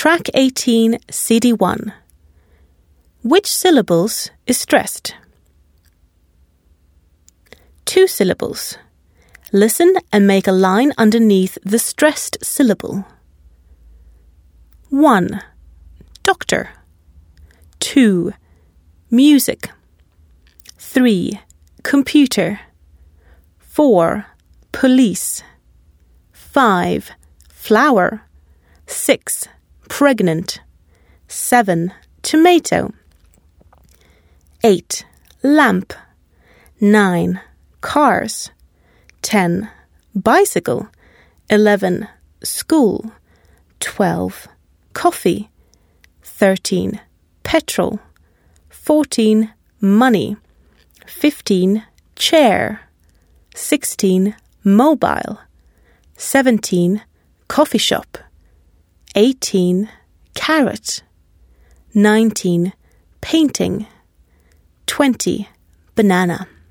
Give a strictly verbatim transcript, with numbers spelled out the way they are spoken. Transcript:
Track eighteen, C D one. Which syllables is stressed? Two syllables. Listen and make a line underneath the stressed syllable. one. Doctor. two. Music. three. Computer. four. Police. five. Flower. six. Pregnant. seven. Tomato. eight. Lamp. nine. Cars. ten. Bicycle. eleven. School. twelve. Coffee. thirteen. Petrol. fourteen. Money. fifteen. Chair. sixteen. Mobile. seventeen. Coffee shop. eighteen. Carrot. nineteen. Painting. twenty. Banana.